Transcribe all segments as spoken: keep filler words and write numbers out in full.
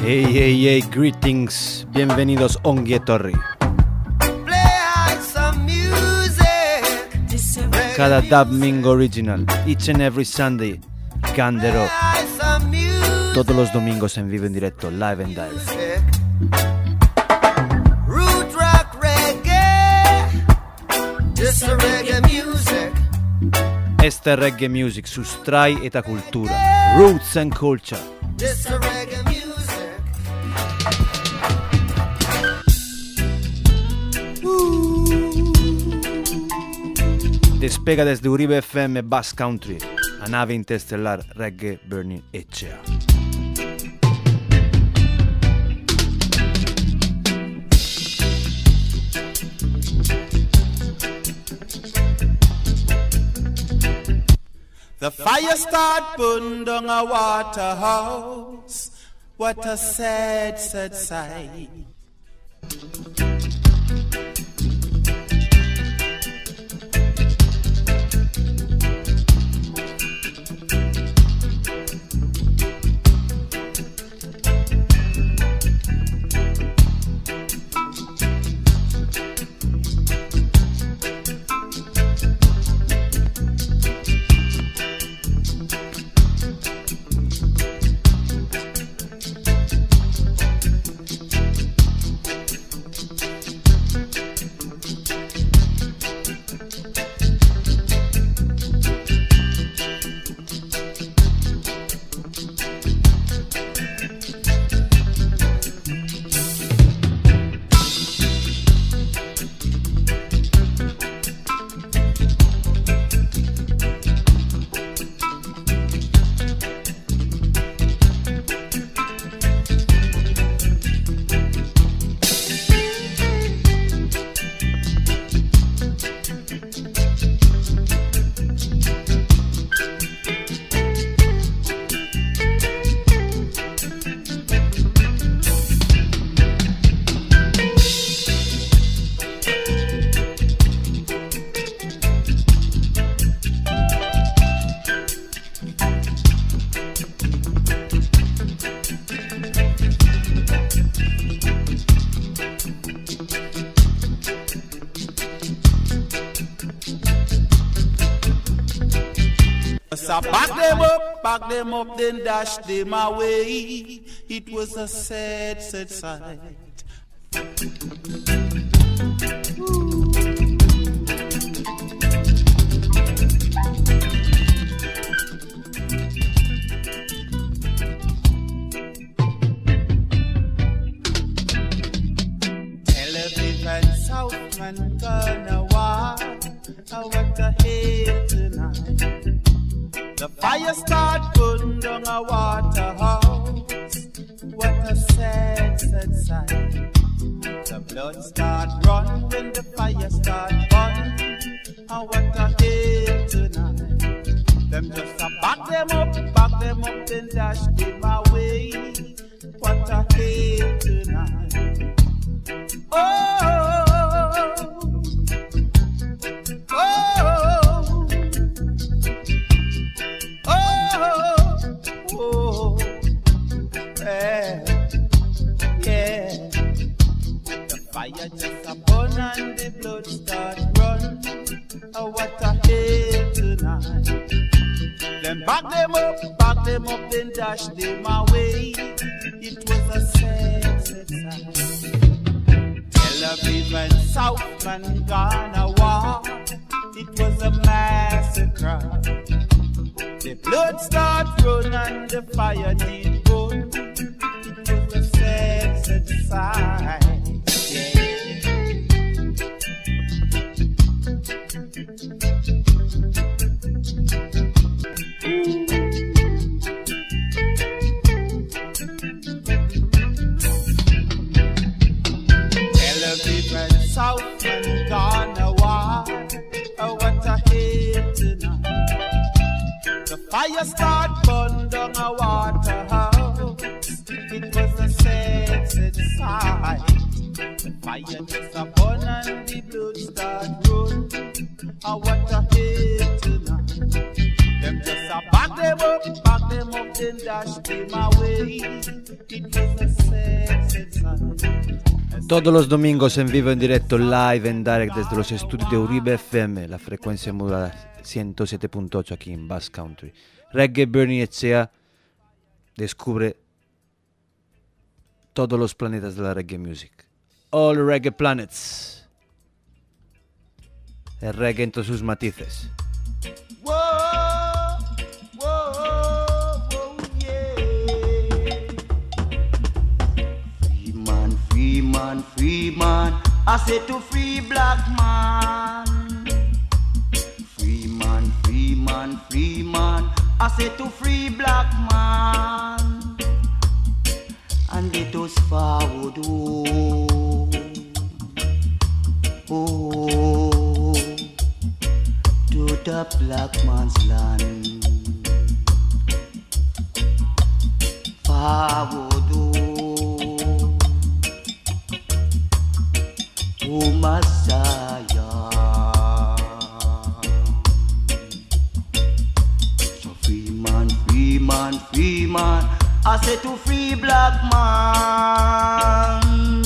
Hey, hey, hey, greetings, bienvenidos ongi etorri. Cada Dub Ming Original, each and every Sunday, Gandero. Todos los domingos en vivo en directo, live and direct. Root rock reggae, this a reggae music. Este reggae music, sustrai eta cultura, roots and culture. This a reggae music. Despega desde Uribe F M Bass Country, a nave interstellar Reggae Burning Echea. The fire start burn down a waterhouse. What a sad, sad sight. So back them up, back them up, then dash them away. It was a sad, sad sight. Tel Aviv and Southman gonna walk. Oh, what a hell tonight. The fire start burning down a waterhouse. What a sad, sad sight. The blood start run when the fire start burn. Oh, what a hell tonight. Them just a back them up, back them up, then dash them away. What a hell tonight. Oh, oh, oh. Oh, yeah, yeah. The fire just a burn and the blood start run. Oh, what a hell tonight. Then back them up, back them up, then dash them away. It was a sad, sad sight. Tel Aviv and Southman gonna war. It was a massacre. The blood start run and the fire did burn. It was a sad, sad sight. Tel Aviv and Southman gonna war. Oh, what a hell tonight. The fire start burn down a waterhouse. It was a sad, sad sight. The fire just a burn and the blood start run. Oh, what a hell tonight. Them just a back them up, back them up, then and dashed him away. It was a sad, sad sign. Todos los domingos en vivo, en directo, live and direct desde los estudios de Uribe F M, la frecuencia modulada ciento siete punto ocho aquí en Basque Country. Reggae Bernie Echea descubre todos los planetas de la reggae music. All reggae planets. El reggae en todos sus matices. Whoa, whoa, whoa, yeah. Free man, free man, free man. I say to free black man. Free man, free man, free man. I say to free black man. And let us forward, oh, oh, to the black man's land. Forward, oh, oh Messiah. So free man, free man, free man. I say to free black man.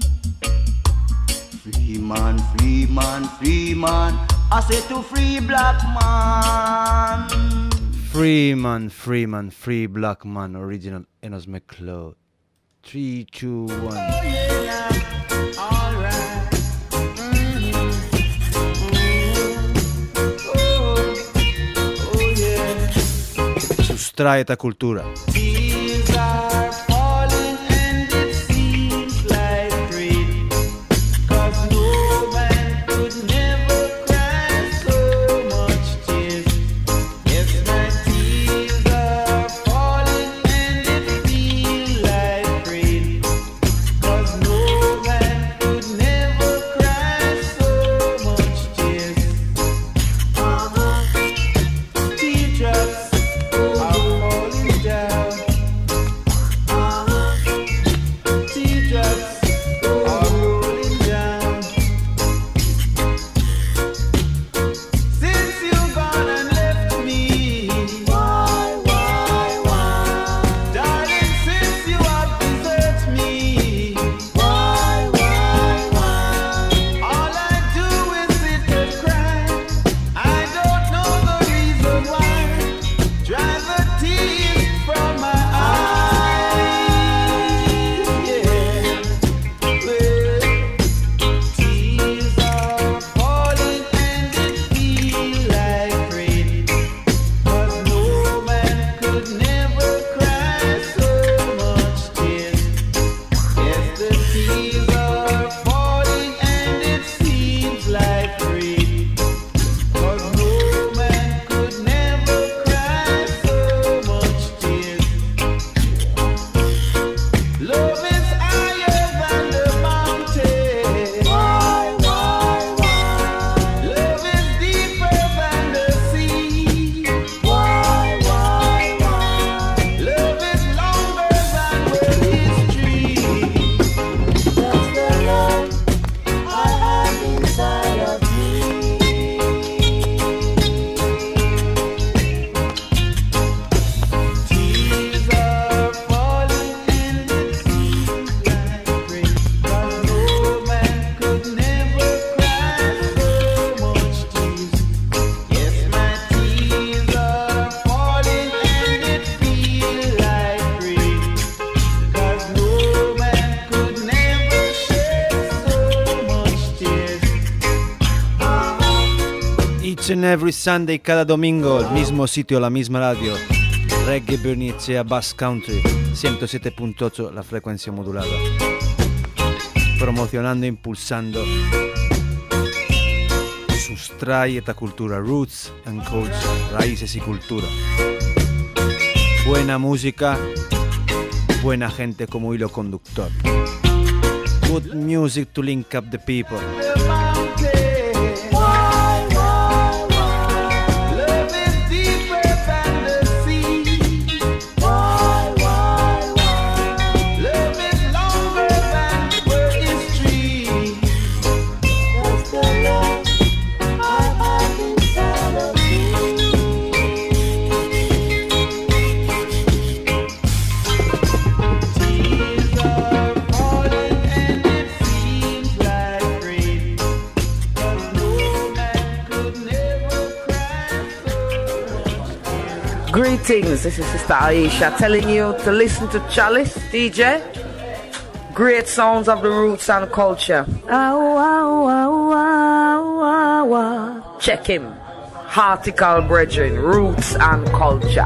Free man, free man, free man. I say to free black man. Free man, free man, free black man, original Enos McCloud. Three, two, one. Oh yeah, alright. Mm-hmm. Mm-hmm. Oh, oh yeah. Sustrae ta cultura. Tears are falling and it seems like rain. 'Cause no man could never cry so much tears. Yes, my tears are falling and it feels like rain. 'Cause no man could never cry so much tears. Uh-huh. Teardrops are falling down. Teardrops are rolling down. Since you gone and left me, why, why, why? Darling, since you have deserted me, why, why, why? All I do is sit and cry. I don't know the reason why. Dry the tears from my eyes, yeah. Well, tears are falling and it feels like rain. 'Cause no man could never cry so much tears. Yes, the tears are falling and it seems like rain. 'Cause no man could never cry so much tears. Love is higher than the mountain. Why, why, why? Love is deeper than the sea. Why, why, why? Love is longer than world history. That's the love I have inside of me. Tears are falling and it seems like rain. 'Cause no man could never cry so much tears. Yes, my tears are falling and it feels like rain. 'Cause no man could never shed so much tears. Each and every Sunday, cada domingo, el mismo sitio, la misma radio. Reggae Bernie Echea Basque Country, ciento siete punto ocho, la frecuencia modulada. Promocionando, impulsando. Sustrae esta cultura, roots and culture, raíces y cultura. Buena música, buena gente como hilo conductor. Good music to link up the people. The mountain. Why, why, why? Love is deeper than the sea. Why, why, why? Love is longer than world history. That's the love I have inside of me. Greetings, this is Sister Aisha telling you to listen to Chalice D J. Great sounds of the roots and culture. Ow, ow, ow, ow, ow, ow. Check him. Heartical Brethren, Roots and Culture.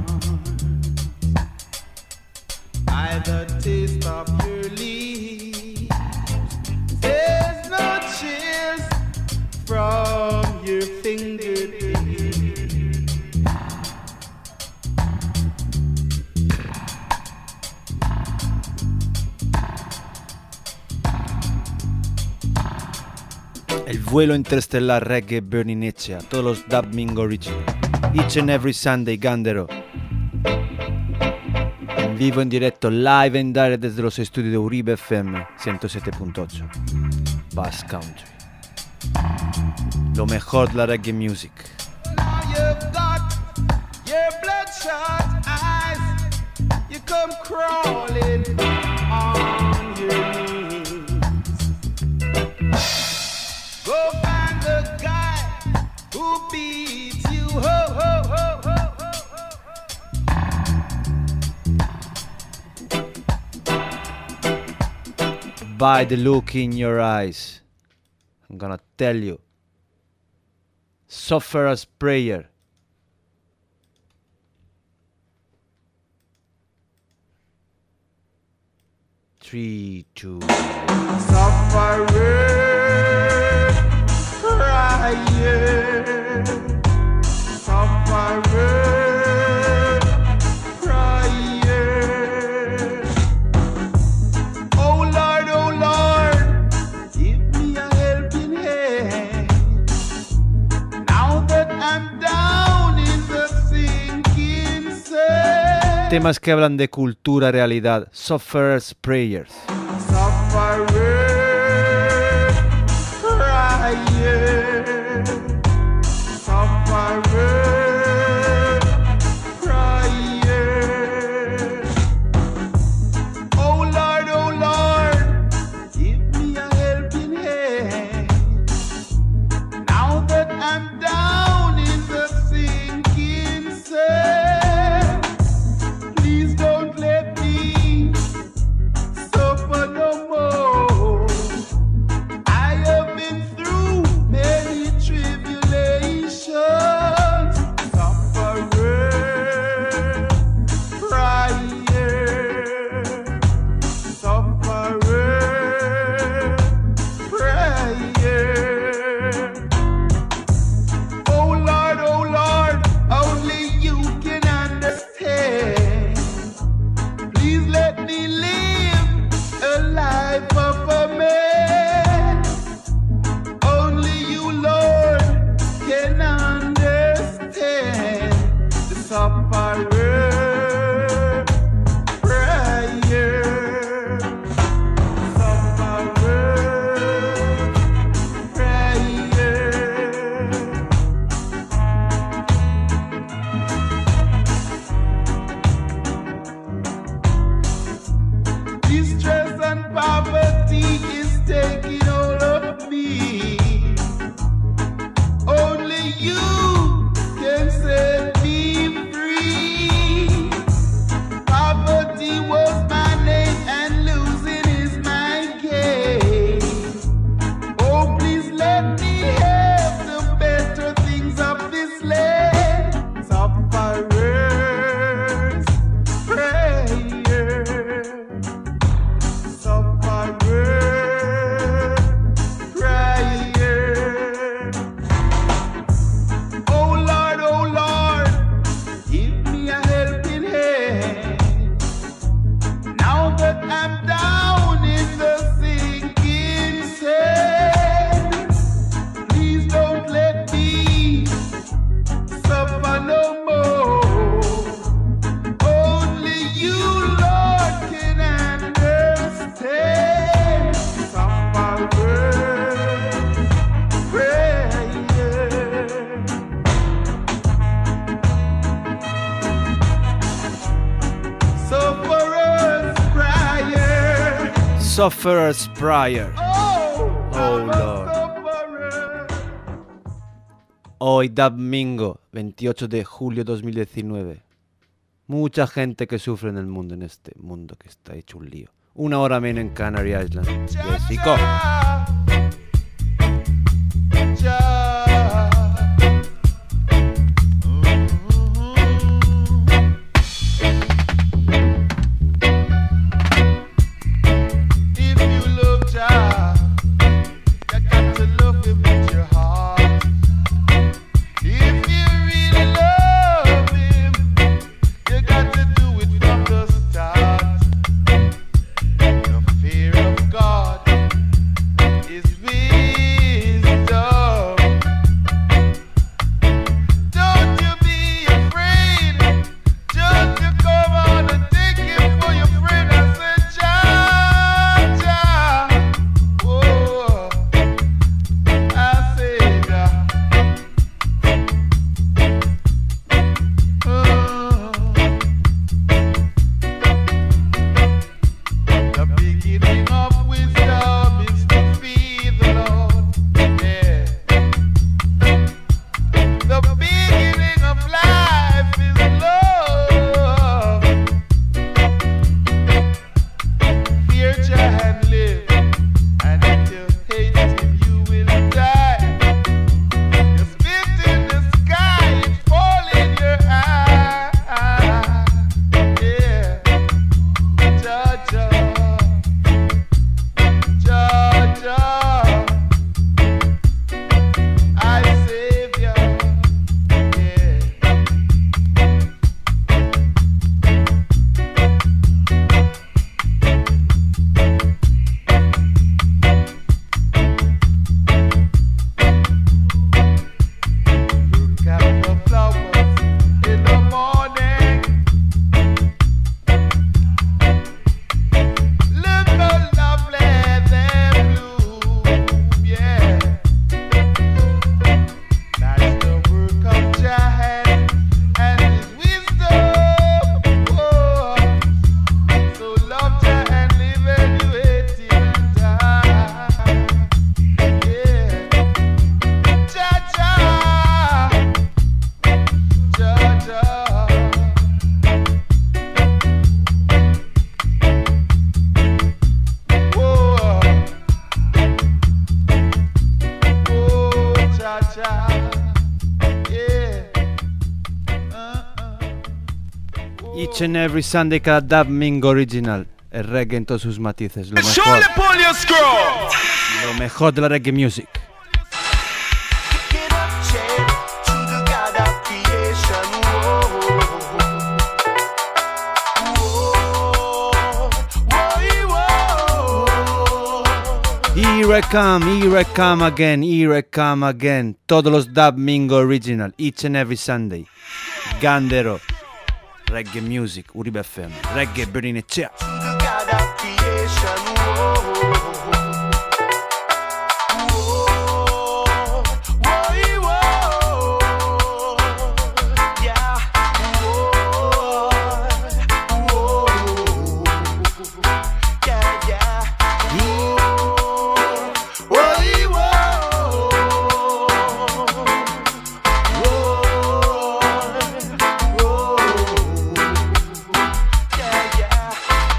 By the taste of your leaves, El vuelo interestelar reggae Burning Echea, todos los Dub Mingo Original. Each and every Sunday, Gandero. En vivo, en directo, live and direct desde los estudios de Uribe F M ciento siete punto ocho. Bass Country. Lo mejor de la reggae music. Now you've got your bloodshot eyes. You come crawling on your knees. Go find the guy who beats you. Ho, ho, ho, ho, ho, ho. By the look in your eyes, I'm gonna tell you. Sufferer's Prayer. Three, two. Suffering, crying, suffering, crying. Oh Lord, oh Lord, give me a helping hand. Now that I'm down in the sinking sand. Temas que hablan de cultura, realidad. Sufferer's Prayers. Suffering, crying, suffering, crying. Oh Lord, oh Lord, give me a helping hand. Now that I'm down in the sinking sand, please don't let me suffer no more. I have been through many tribulations, suffering, crying, suffering, crying. Oh Lord, oh Lord, only you can understand. Please let me live a life of a man. Only you, Lord, can understand the suffering, prayer, suffering, prayer. Distress and poverty is taking hold of me. Only you can set me free. Poverty was my name and losing is my gain. Oh, please let me have the better things of this land. Sufferers, prayer. Sufferer, prayer. Oh Lord, oh Lord, give me a helping hand. Now that I'm down in the sinking sand, please don't let me suffer no more. Only you, Lord, can understand. Sufferer, prayer. Sufferer's prayer. Sufferer's Prayer. Oh, Oh, I'm a Lord. sufferer. Hoy Dub Mingo, veintiocho de julio dos mil diecinueve. Mucha gente que sufre en el mundo, en este mundo que está hecho un lío. Una hora menos en Canary Island. Jessico. If you love Jah, you got to love Him with your heart. If you really love Him, you got to do it from the start. The fear of God is wisdom. nature and live. And if you hate it, you will die. You spit in the sky, it fall in your eye. Yeah, Georgia, Georgia, I save you. Yeah. Look at the flowers in the morning. Look how lovely they bloom. Yeah, that's the work of Jah hand and His wisdom. Oh, so love Jah and live and you hate Him and die. Yeah, Jah Jah, Jah Jah. Whoa, whoa, Jah Jah. Yeah. Uh-uh. Each and every Sunday cada Dub Mingo Original. El reggae en todos sus matices. Lo mejor, lo mejor de la reggae music. Get up, chant to the God of creation. Whoa, whoa, whoa. Here I come, here I come again, here I come again. Todos los Dub Mingo Original. Each and every Sunday. Gandero. Reggae music. Uribe F M. Reggae Burning Echea. The God of creation. Whoa, whoa, whoa, yeah, whoa, whoa, yeah, yeah, whoa, whoa, yeah, yeah.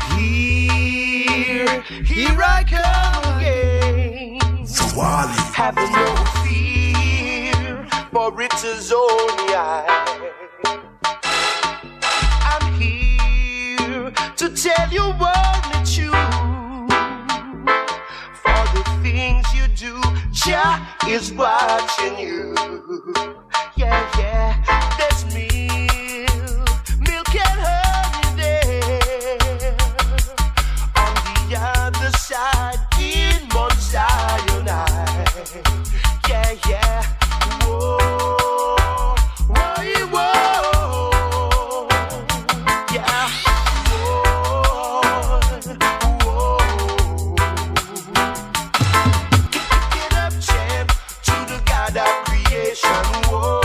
Here, here I come again. Having no fear, for it is only I. I'm here to tell you only true. For the things you do, Jah is watching you. Yeah, yeah, there's milk, milk and honey there. On the other side, in Mount Sinai. Yeah, yeah. Whoa, whoa, whoa. Yeah. Whoa, whoa. Get up, champ, to the God of creation. Whoa.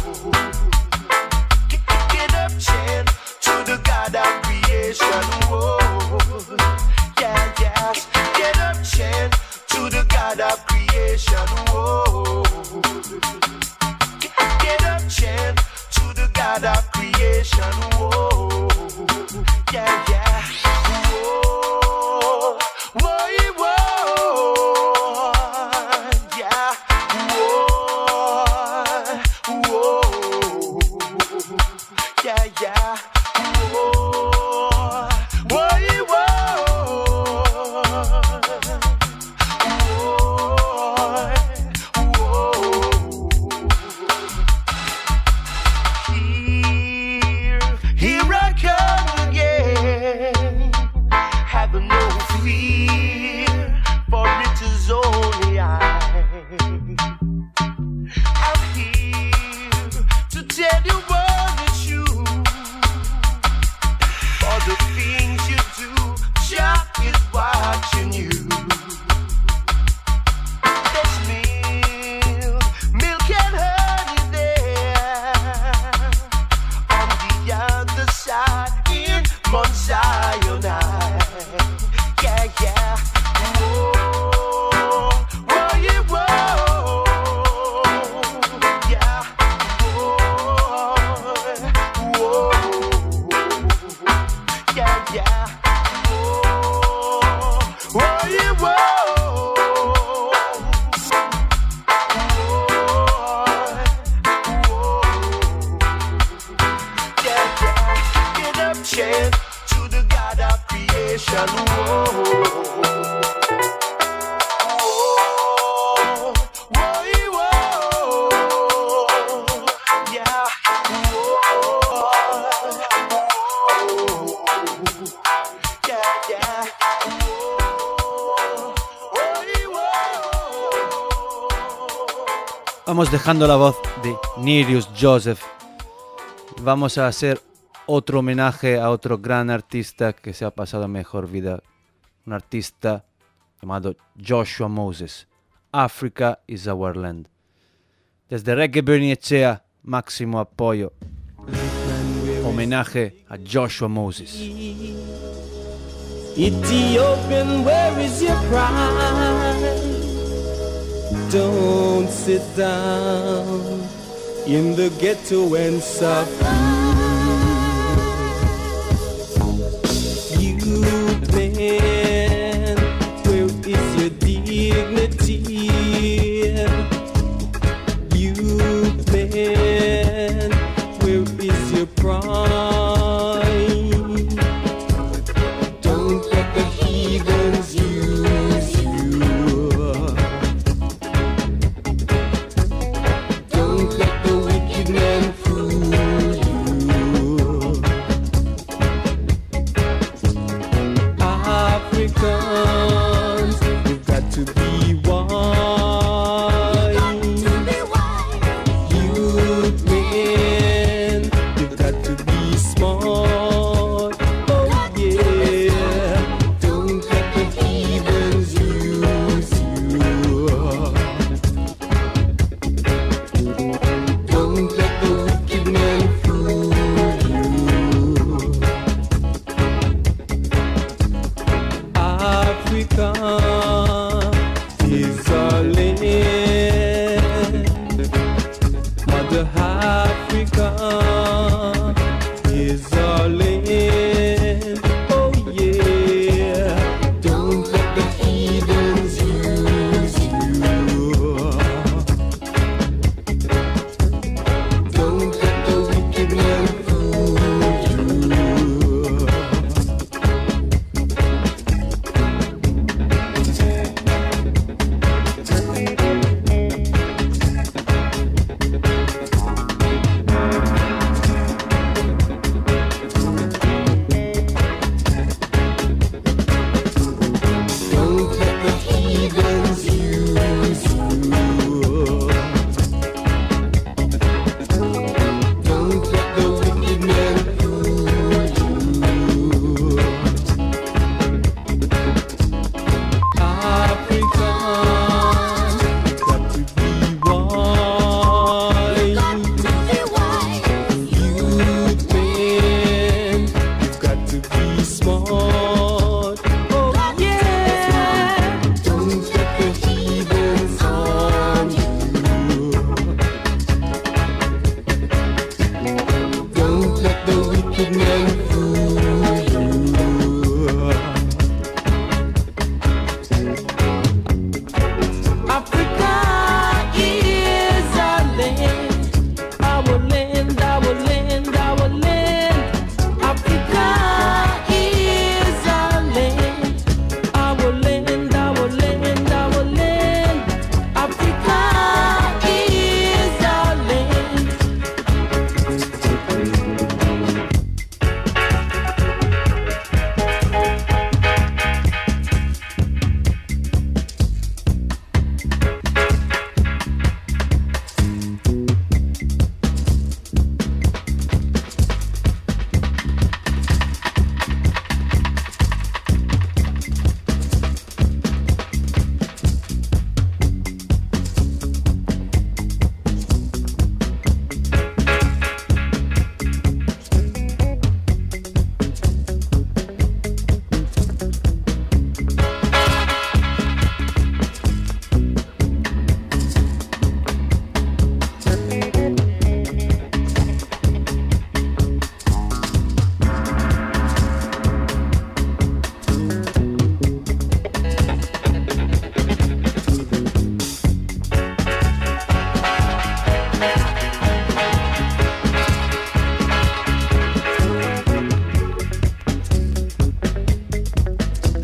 Get up, champ, to the God of creation. Whoa. Yeah, yes. Get up, champ, to the God of creation. Whoa. Get up, chant to the God of creation. Whoa. Yeah, yeah. Whoa. Whoa, whoa. Yeah. Whoa. Whoa. Yeah, yeah. Whoa. Whoa, whoa. Whoa. Vamos dejando la voz de Nereus Joseph. Vamos a hacer otro homenaje a otro gran artista que se ha pasado a mejor vida. Un artista llamado Joshua Moses. Africa is our land. Desde Reggae Bernie Echea, máximo apoyo. Homenaje a Joshua Moses. Ethiopian, where is your pride? Don't sit down in the ghetto and suffer. You man, where is your dignity? You man, where is your pride? Don't let the heathens use you. You've got to be wise. Youth men, you've got to be smart. Oh yeah, don't let the heathens use you. Don't let the wicked men fool you. Africa,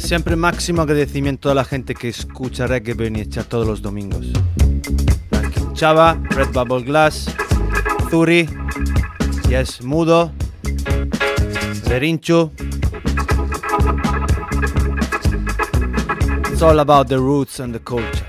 Siempre máximo agradecimiento a la gente que escucha Reggae Bernicea todos los domingos. Ranking Chava, Red Bubble Glass, Zuri, Yes Mudo, Rerinchu. It's all about the roots and the culture.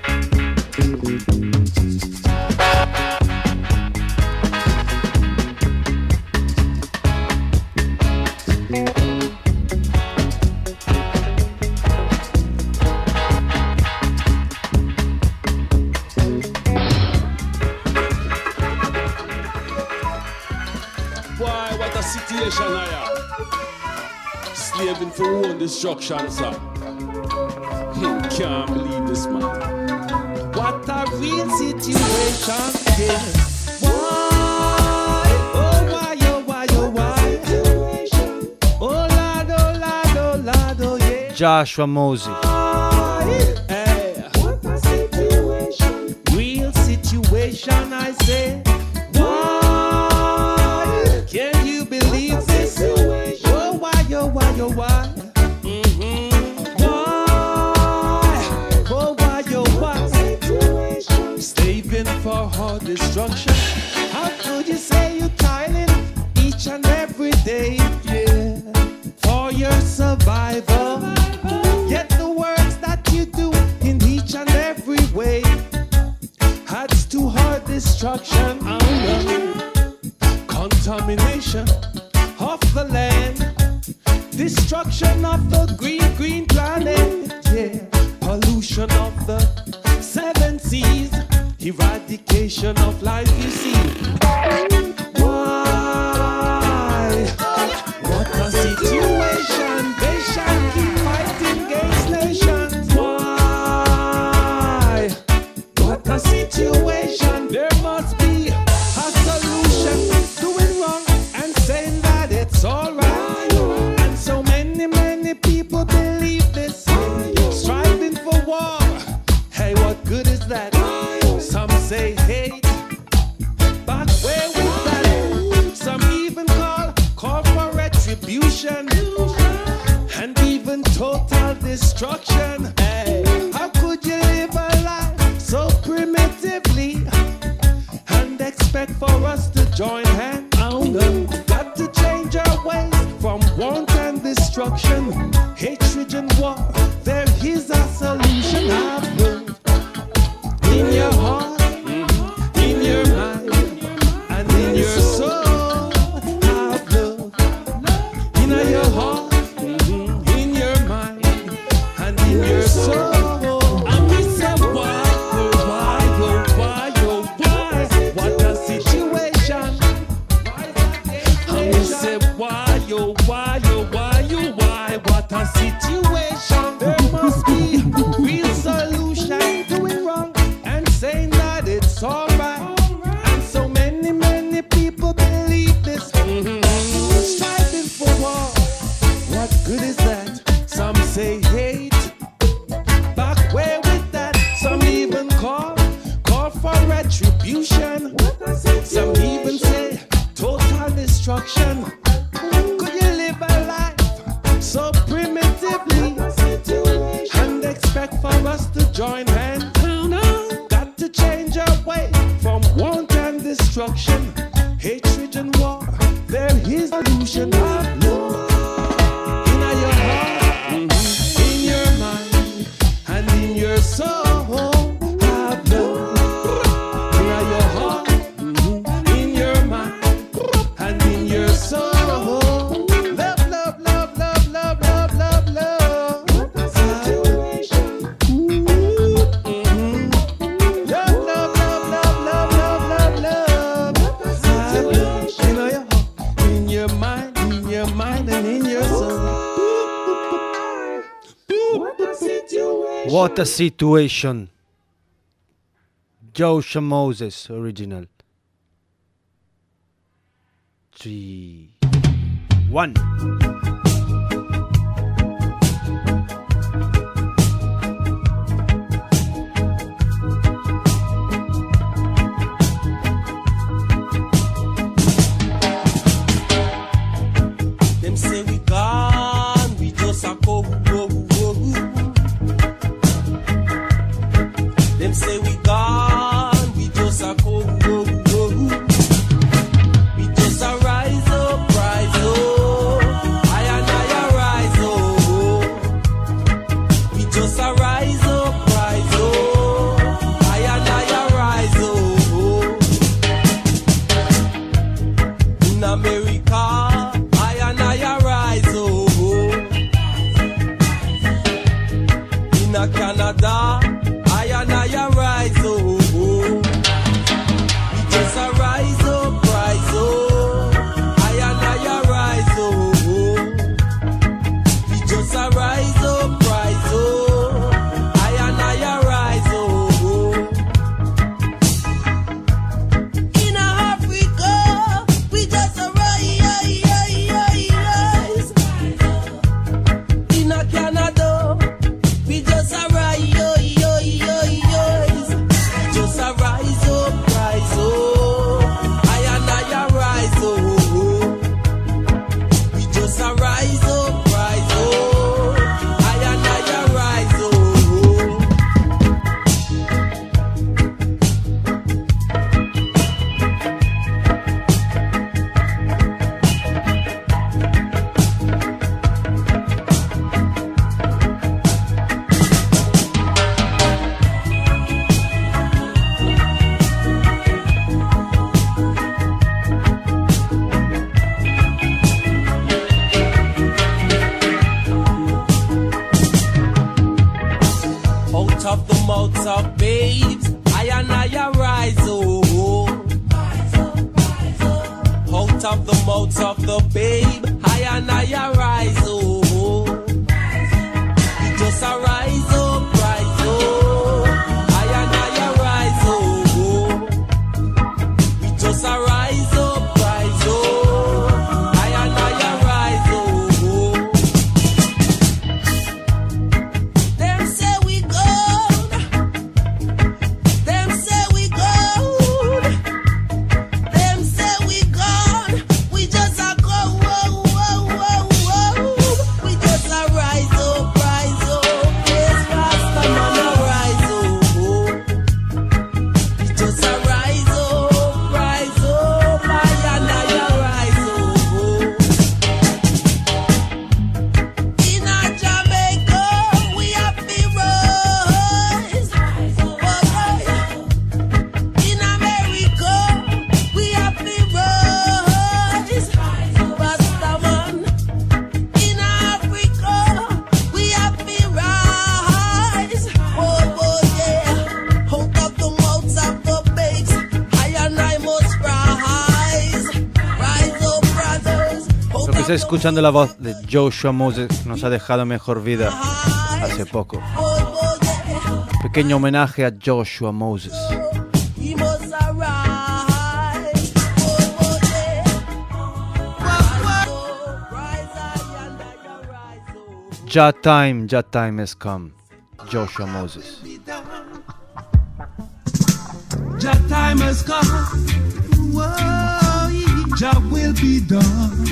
Slaving for own destruction, sir. Hmm, can't believe this, man. What a real situation, yeah. Why? Oh, why, oh, why, oh, why? Oh, lad, oh, lad, oh, lad, oh, yeah. Joshua Mosey. Hey. What a situation. Real situation, I say. Why? Can you believe this? Oh, why, oh, why, oh, why? Mm-hmm. Why? Oh, why, oh, why? Slaving for her destruction. How could you say you're toiling each and every day? Yeah. For your survival. Yet the works that you do in each and every way adds to her destruction. Oh, no. Contamination of the land, destruction of the green, green planet, yeah. Pollution of the seven seas, eradication of life, you see. Why? What a situation, they shall keep fighting against nations. Why? What a situation, there must be a solution. Doing wrong and saying that it's alright. And so many, many people believe this. Striving for war. Hey, what good is that? Some say hate. But where was that? Some even call, call for retribution. And even total destruction. Hey, how could you live a life so primitively and expect for us to join hands? Oh no, got to change our ways from want and destruction, hatred and war. There is a solution. I've learned in your heart, in your mind, and in your soul. I've learned in your heart, in your mind, and in your soul. And we say why, oh why, oh why, oh why? What a situation. And we say why, oh why, oh why, oh why? What a situation. There must be real solution. Doing wrong and saying that it's alright. And so many, many people believe this. Mm-hmm. Striving for war. What good is that? Some say hate. Back where with that? Some even call, call for retribution. Some even say total destruction. Could you live a life so primitively and expect for us to join hands? Got to change our way from want and destruction, hatred and war. There is a solution. I've known. In your heart, in your mind, and in your soul. I've known. In your heart, in your mind, and in your soul. Love, love, love, love, love, love, love, love. What a situation. Love, love, love, love, love, love, love, love. In your heart, in your mind, in your mind, and in your soul. What a situation. What a situation. Joshua Moses original. Three, one. Them say we gone, we just a go, go, go, go. just a rise up, rise up. I and I a rise up. In America, I and I a rise up. In a Canada, I and I a rise up. We just a rise up, rise up. I and I a rise up. We just a rise up, rise up. I and I a rise up. In Africa, we just a rise. In a Canada, we just a rise. Just a rise up, rise up. I and I a rise up. We just a rise up, rise up. I and I a rise up. Out of the mouths of babes, I and I a rise up. Out of the mouths of the babe, I and I a rise up. We just a rise up, rise up. I and I a rise up. We just a rise up, rise up. I and I a rise up. Them say we good. Them say we good. Them say we gone. We just a go, whoa, whoa, whoa, whoa. We just a rise up, rise up. Yes, Rasta man a rise up. We just a rise up, rise up. I and I a rise up. In a Jamaica, we have to rise. In America, we have to rise. Rastaman. In Africa, we have to rise. Oh, oh, yeah. Out of the mouths of the babes, I and I must rise. Rise up, brothers. Out Lo que of está the escuchando la voz de Joshua Moses nos ha dejado mejor vida hace poco. Oh, oh, yeah. Pequeño homenaje a Joshua Moses. He must arise. Oh, oh, yeah. Rise, I and I arise. Oh. Ja time, ja time has come. Joshua Moses. Jah time has come. Whoa, Jah will be done.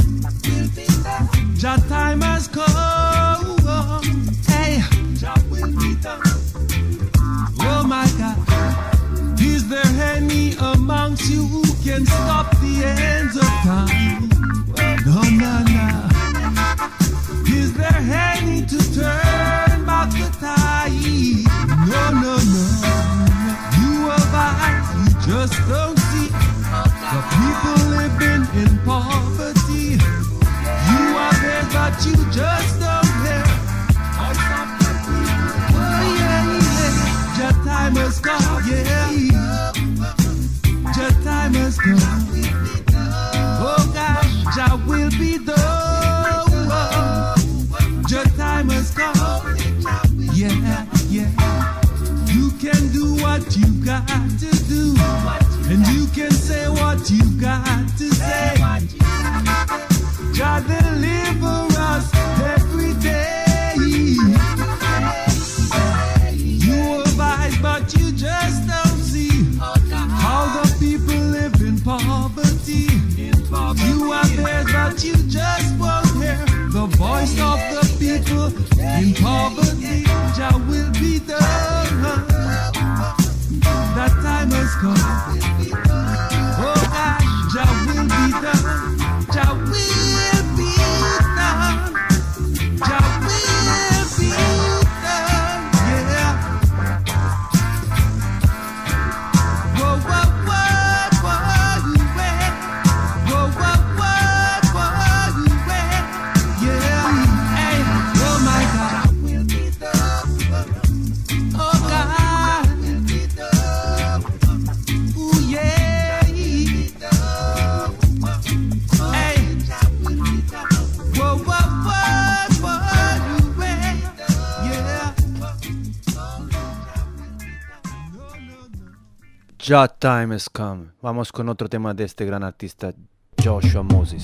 Jah time has come. Hey, Jah will be done. Oh my God, is there any amongst you who can stop the ends of time? No, no, no. Is there any to turn back the tide? No, no, no. You have eyes, you just don't see. The people living in poverty. You have ears, but you just don't hear. Oh yeah, yeah. Your time has come, yeah. Your time has come. Oh gosh, Jah will be done. Your time has come. Yeah, yeah. You can do what you got to do, and you can say what you got to say. Jah deliver us. Jah Time Has Come. Vamos con otro tema de este gran artista, Joshua Moses.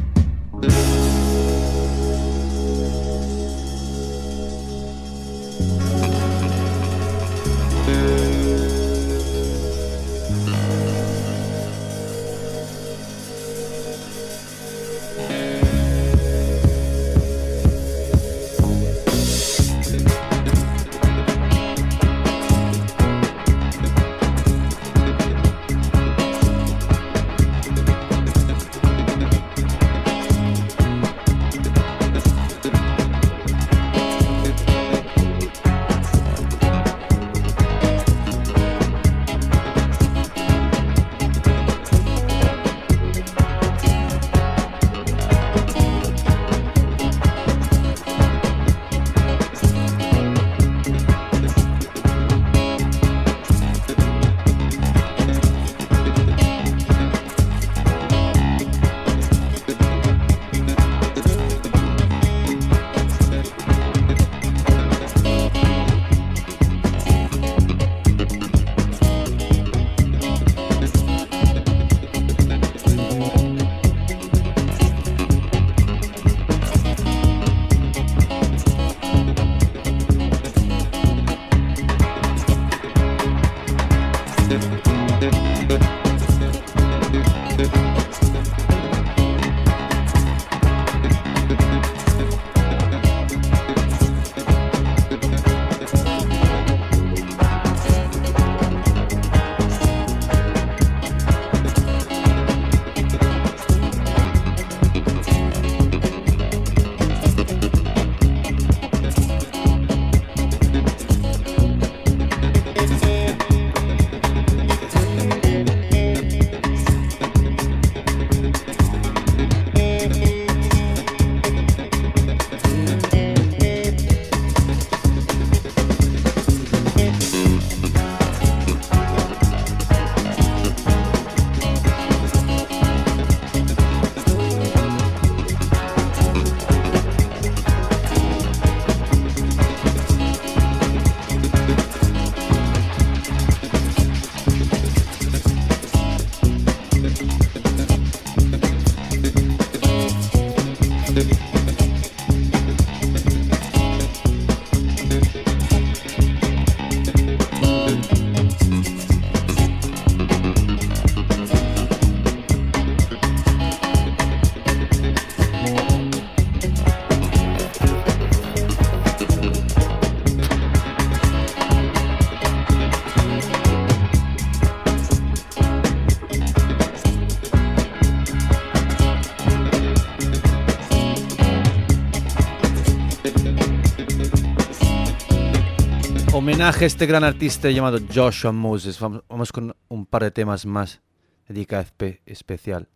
Homenaje a este gran artista llamado Joshua Moses. Vamos, vamos con un par de temas más dedicado espe especial.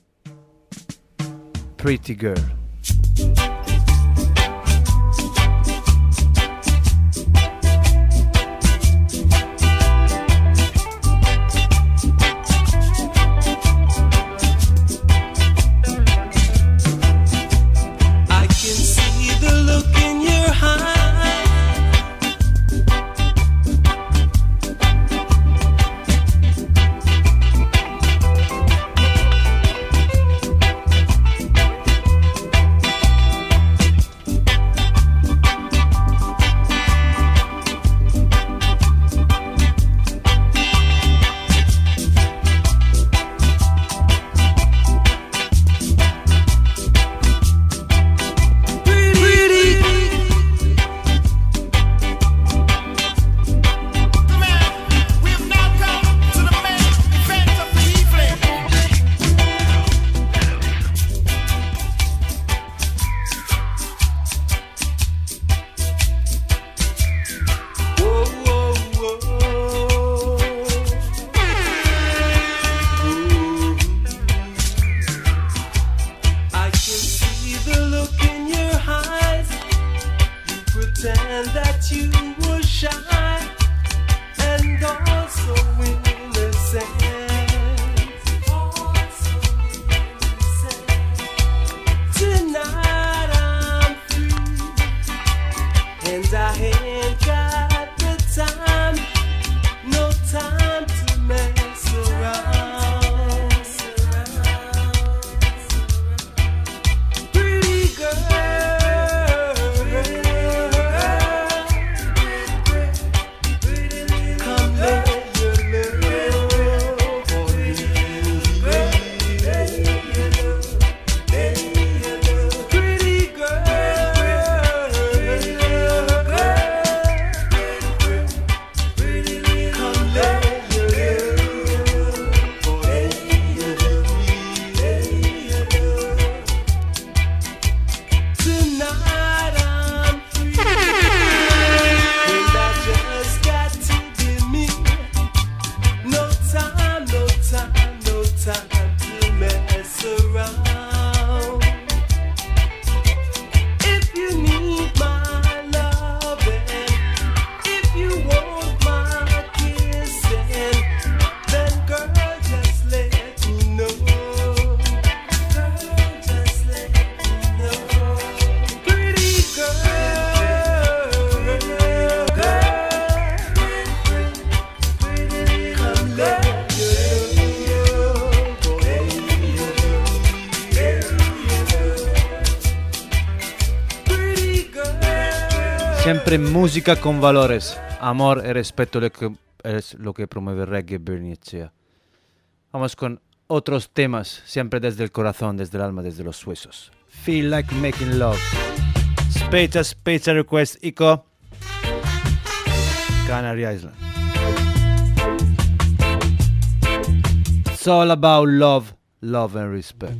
Pretty Girl. I ain't got the time, no time to make siempre música con valores, amor y respeto lo que, es lo que promueve Reggae Bernicea. Vamos con otros temas, siempre desde el corazón, desde el alma, desde los huesos. Feel Like Making Love. Specha, Specha Request, Ico. Canary Island. It's all about love, love and respect.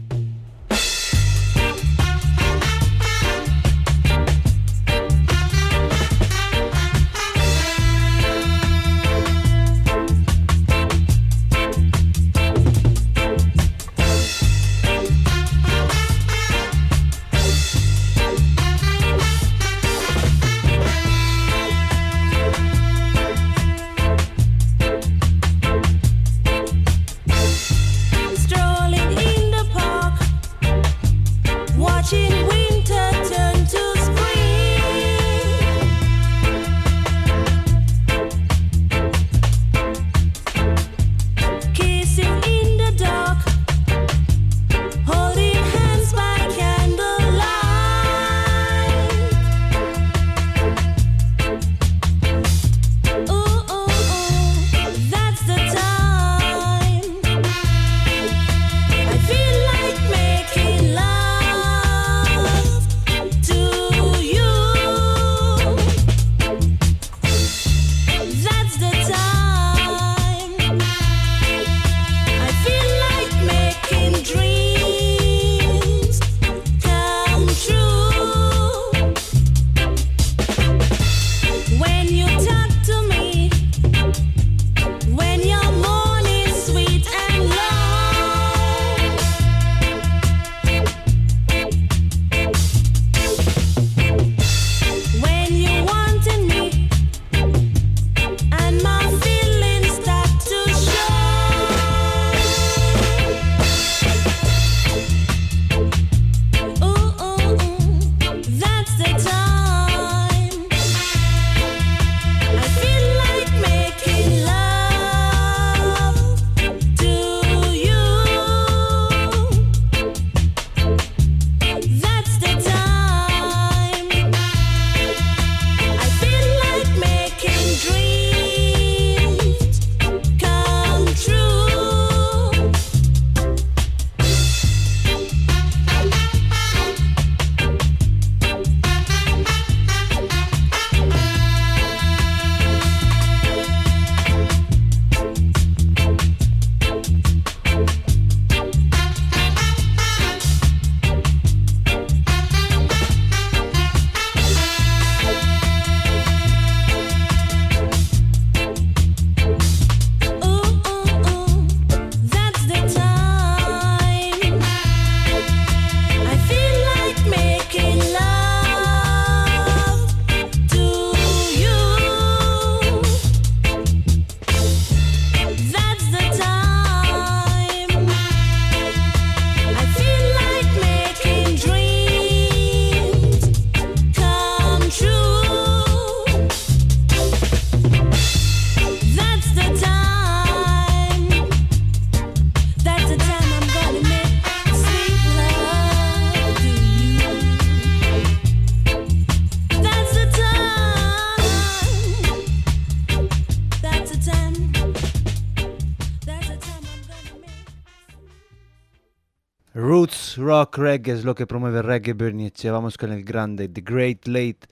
Roots, rock, reggae es lo que promueve Reggae Bernicea. Vamos con el grande, The Great Late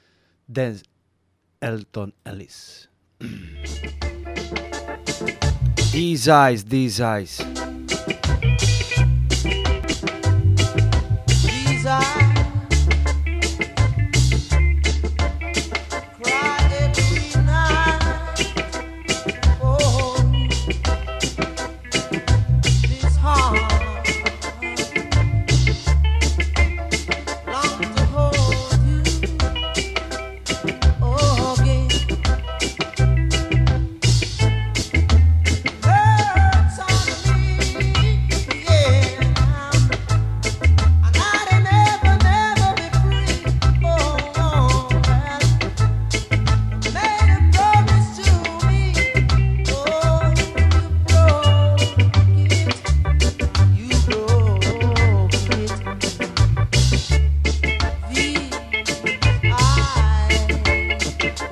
Dance, Elton Ellis. These eyes, these eyes. These eyes. Hurts on me.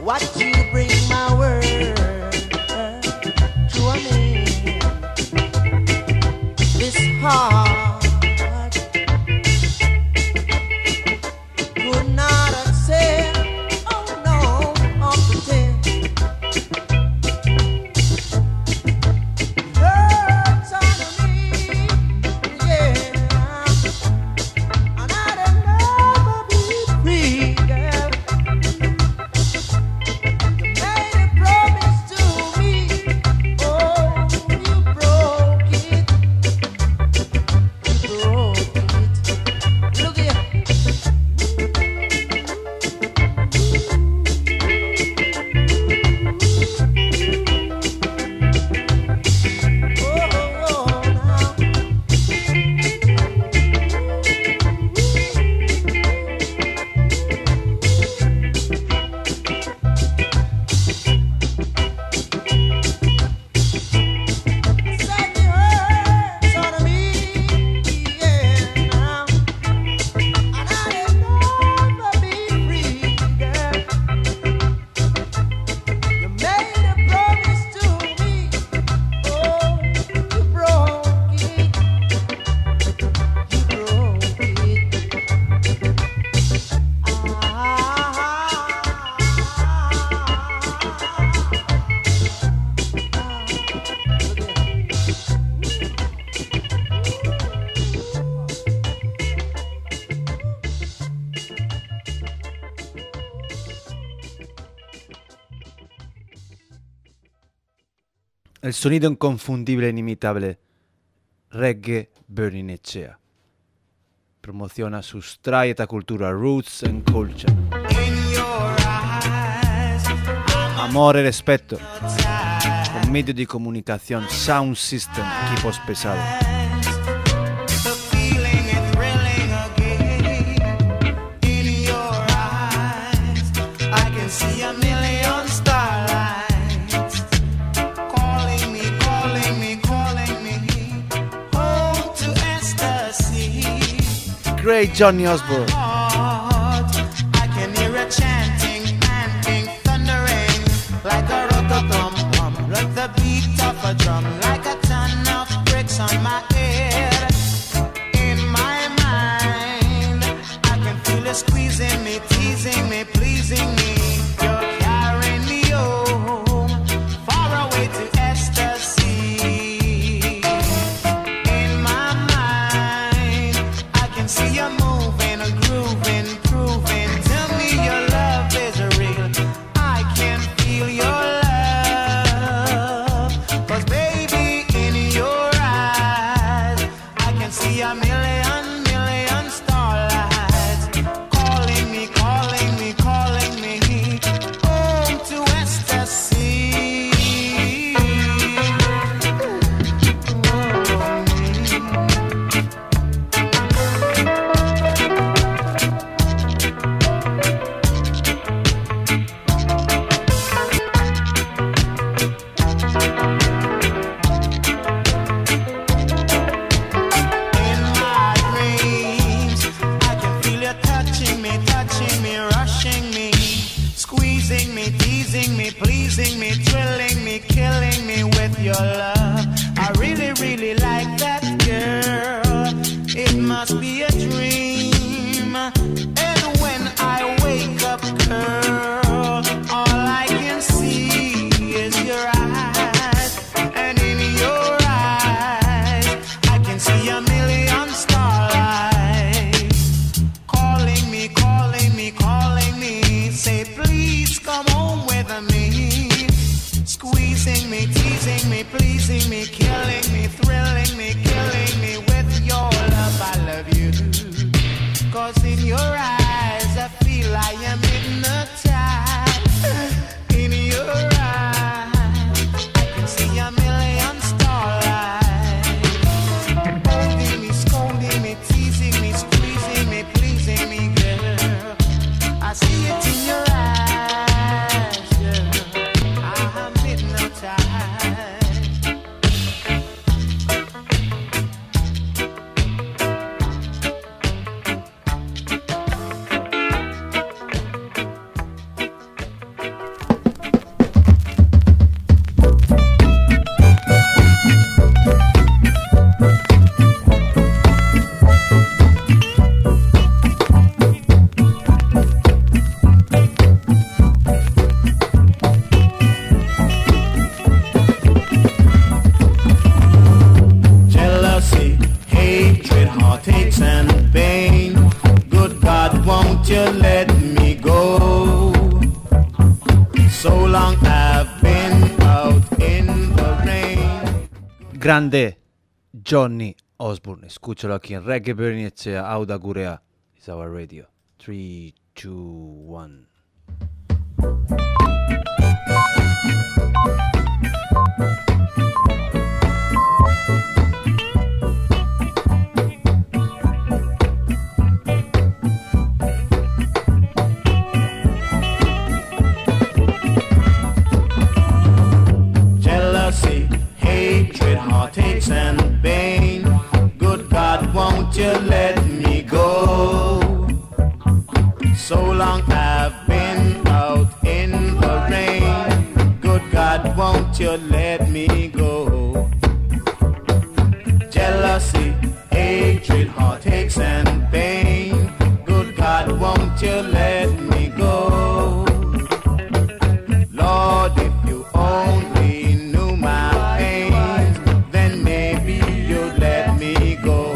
Watch you bring my word to an end. This heart could not accept, oh no, or pretend. Hurts on me, yeah, and I'd never be free, girl. You made a promise to me, oh, you broke it, you broke it. Look here. Oh, oh, now. Said you hurt on me, yeah, now. And I'd never be free, girl. You made a promise to me, oh, you broke it, you broke it. El sonido inconfundible e inimitable Reggae Berninechea promociona sus trayeta cultura Roots and Culture. Amore e rispetto con medio di comunicazione, sound system, equipos pesados. The feeling is thrilling again. In your eyes, I can see a million starlights calling me, calling me, calling me home to ecstasy. Great Johnny Osborne. Heart, I can hear a chanting, panting, thundering like a rototom, like the beat of a drum, like a ton of bricks on my head. In my mind, I can feel it squeezing me, teasing me, pleasing me. You're carrying me home, far away to ecstasy. In my mind, I can see you moving, grooving, proving. Tell me your love is real. I can feel your love. 'Cause baby, in your eyes, I can see a million, million starlights calling me, calling me, calling me home to ecstasy. In my dreams, I can feel you touching me, touching me, rushing me, squeezing me, teasing me, pleasing me, thrilling me, killing me with your love. I really, really like that girl. It must be a dream. And when I wake up, girl, all I can see is your eyes. And in your eyes, I can see a million starlights calling me, calling me, calling me. Say, please come home with me. Squeezing me, teasing me, pleasing me, killing me, thrilling me, killing me with your love. I love you. 'Cause in your eyes, I feel I am hypnotized. In your eyes, I can see a million starlights holding me, scolding me, teasing me, squeezing me, pleasing me, girl. I see it in your eyes, girl. I'm hypnotized. long I've been out in the rain. Grande Johnny Osborne, escúchalo aquí en Reggae Bernie Echea, Auda Gurea, is our radio. three, two, one. Jealousy, hatred, heartaches and pain. Good God, won't you let me go? So long I've been out in the rain. Good God, won't you let me go? Jealousy, hatred, heartaches and pain. Good God, won't you let me go? Lord, if you only knew my pains, then maybe you'd let me go.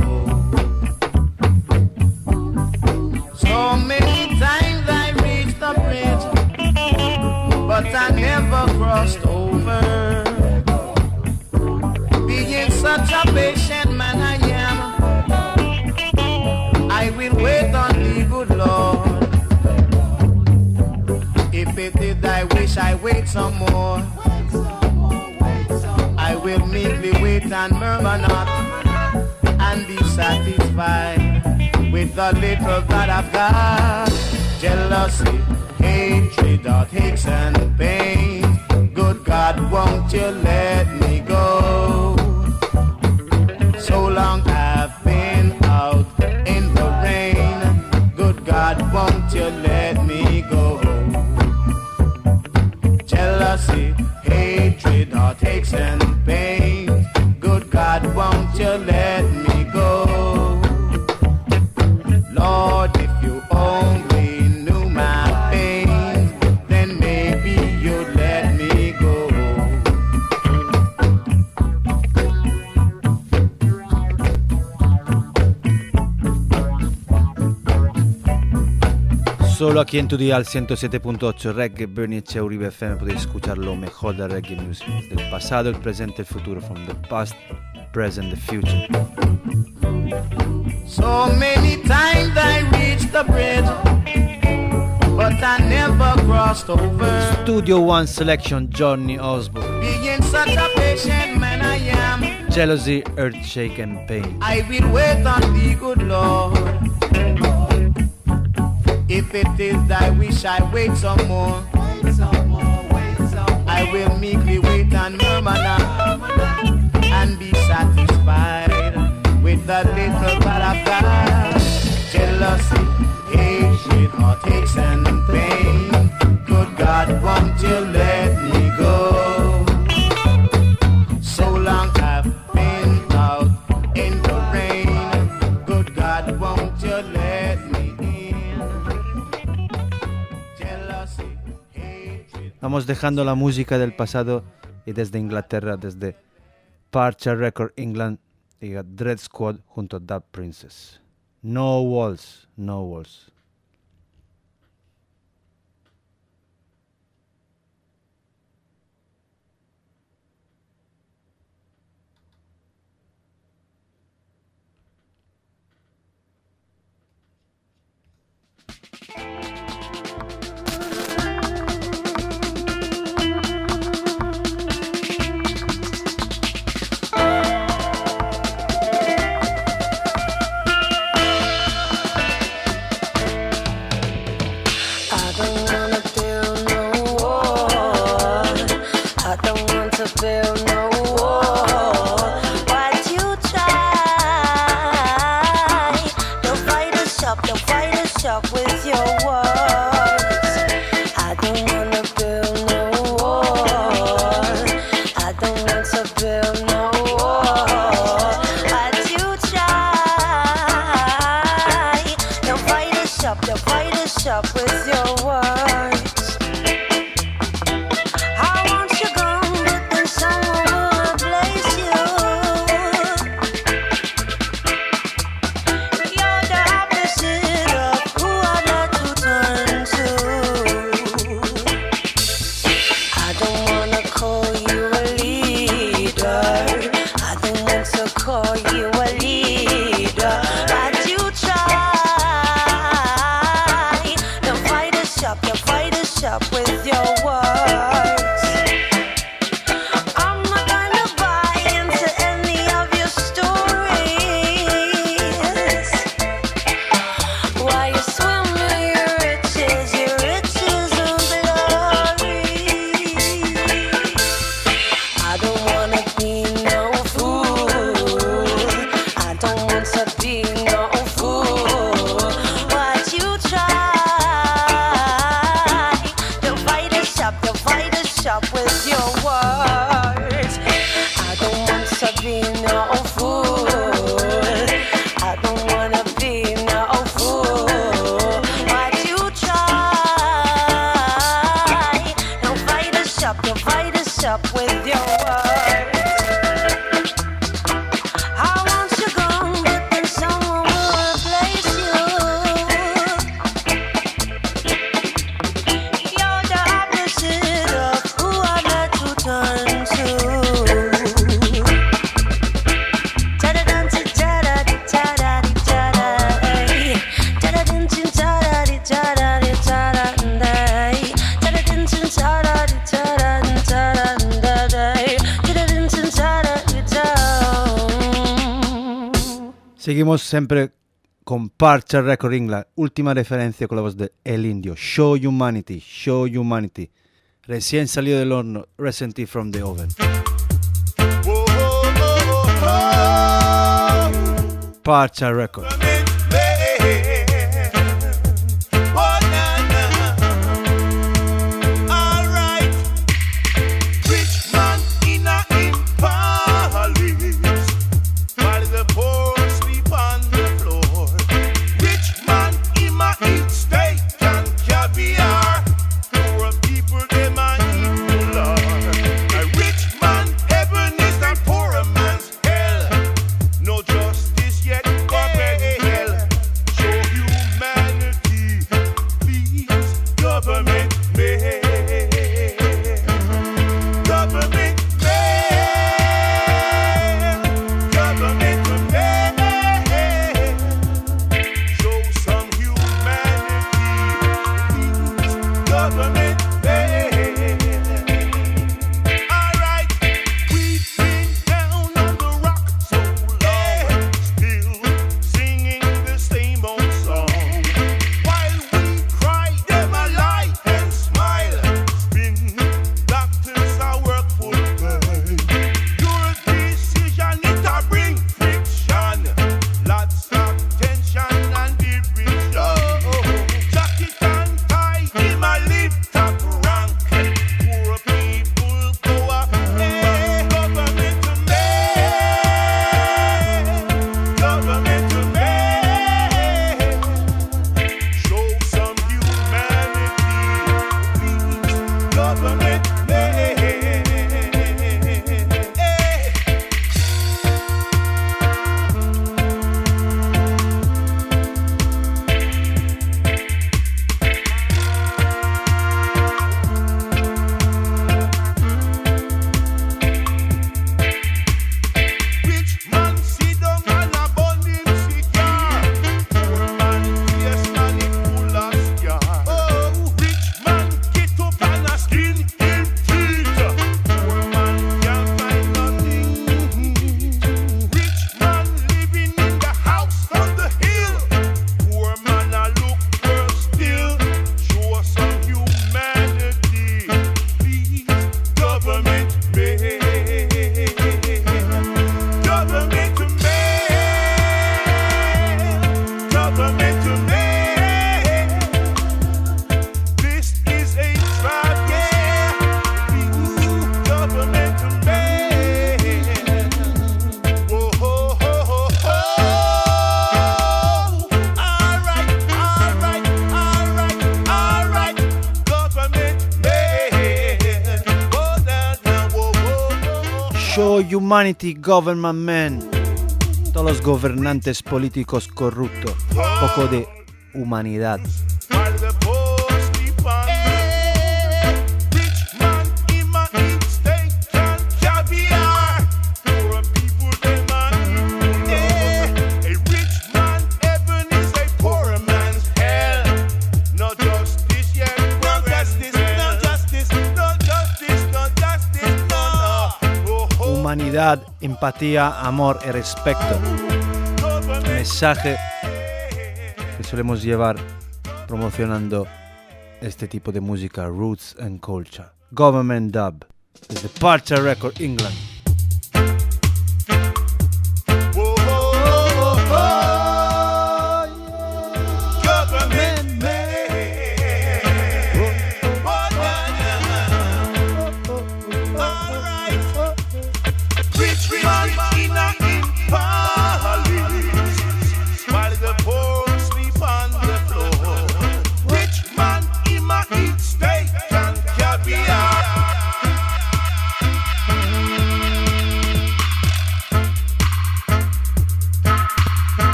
So many times I reached the bridge, but I never crossed over. Being such a patient man I am, I will wait on the good Lord. If it is I wish I wait some more, I will meekly wait and murmur not, and be satisfied with the little that I've got. Jealousy, hatred, heartaches and pain. Good God, won't you let me go? So long I've been out in the rain. Good God, won't you let me go? Jealousy, hatred, heartaches and pain. Good God, won't you let me go? Lord, if you only knew my pain, then maybe you'd let me go. Solo aquí en tu dial ciento siete punto ocho Reggae Bernie Echea Uribe F M podéis escuchar lo mejor de reggae music, del pasado, el presente, el futuro, from the past, present, the future. So many times I reached the bridge, but I never crossed over. Studio One selection, Johnny Osborne. Being such a patient man I am, Jealousy, Earthshake and Pain. I will wait on the good Lord. If it is I wish I wait some more, I will meekly wait and murmur not, and be satisfied with the little that I've got. Jealousy, hatred, heartaches and pain. Good God, won't you let me go? So long I've been out in the rain. Good God, won't you let me in? Jealousy, hatred. Vamos dejando la música del pasado y desde Inglaterra, desde Parcha Record England, llega Dread Squad junto a Dub Princess. No Walls, No Walls. Build no wall. Why'd you try? Don't fight us up, don't fight us up with your words. I don't wanna build no wall. I don't want to build no wall. Why'd you try? Don't fight us up, don't fight us up with your words. I want you gone, but then someone fight the shop with your words. I don't want to be no fool. I don't wanna be no fool. Why'd you try? Don't fight the shop, don't fight the shop with your words. I want you gone, but then someone will replace you. You're the opposite of who I'm meant to turn to. Seguimos sempre con Partial Record England, última referencia con la voz de El Indio, Show Humanity, Show Humanity, recién salido del horno, recently from the oven. Partial Record. Humanity, Government Man, todos los gobernantes políticos corruptos, poco de humanidad. Humanidad, empatía, amor y respeto. Mensaje que solemos llevar promocionando este tipo de música, Roots and Culture. Government Dub, desde Partial Record England.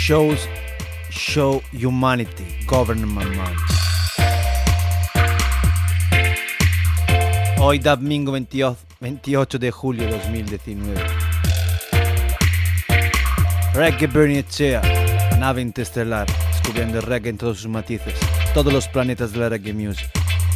Shows Show Humanity, Government Man. Hoy domingo veintiocho de julio de dos mil diecinueve. Reggae Bernie Echea, nave interestelar, descubriendo el reggae en todos sus matices, todos los planetas de la reggae music.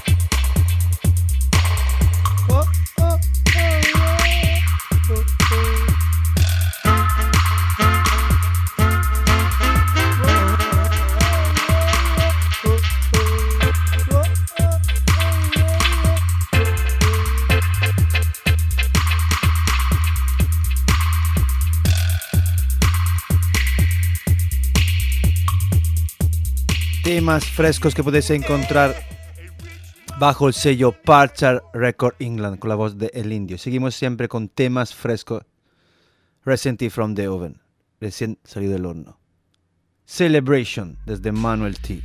Temas frescos que podéis encontrar bajo el sello Parchar Record England con la voz de El Indio. Seguimos siempre con temas frescos. Recently from the oven, recién salido del horno. Celebration desde Manuel T.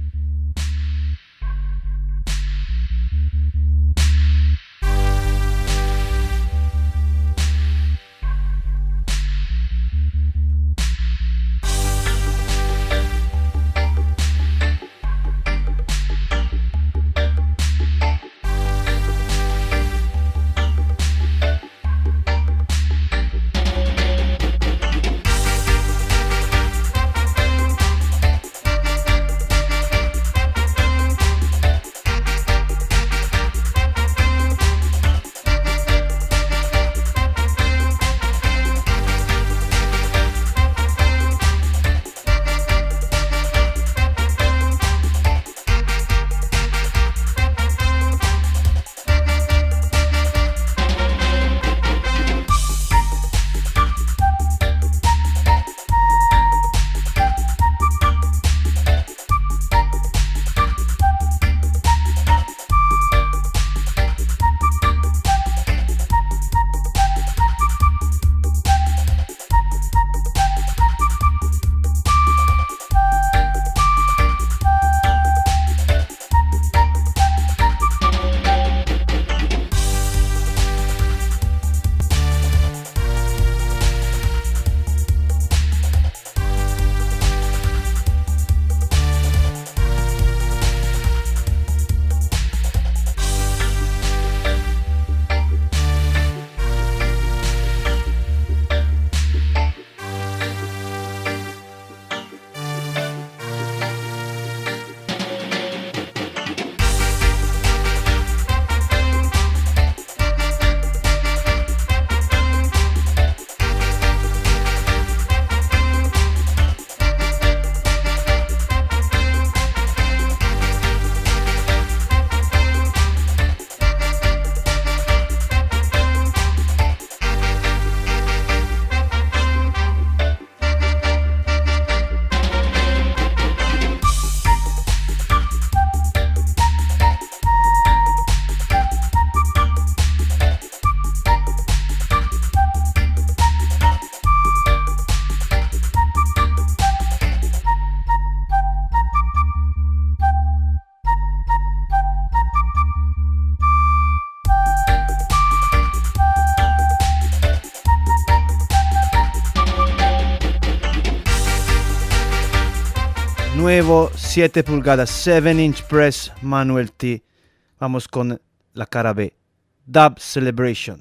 Nuevo siete pulgadas, siete inch press Manuel T. Vamos con la cara B. Dub Celebration.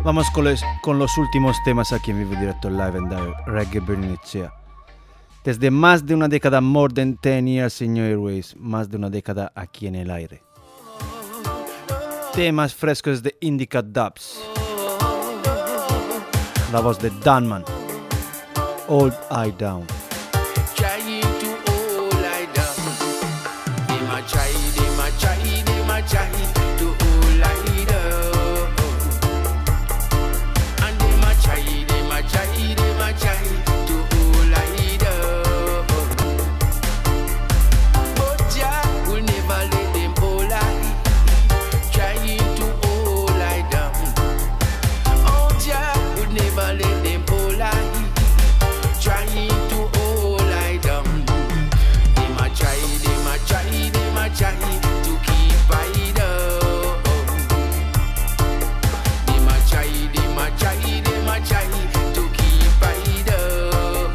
Vamos con, les, con los últimos temas aquí en vivo directo live en Direct, Reggae Burning Echea. Desde más de una década, more than ten years in your airways, más de una década aquí en el aire. Temas frescos de Indica Dubs. La voz de Dunman, Old Eye Down. Trying to hold I down. They might try, they might try, they might try to hold I down. And they might try, they might try, they might try to hold I down. But Jah will never let them hold I. Trying to hold I down. Oh Jah will never let them hold I. Trying to hold I down. They might try, they might try, they might try to keep I down. They might try, they might try, they might try to keep I down.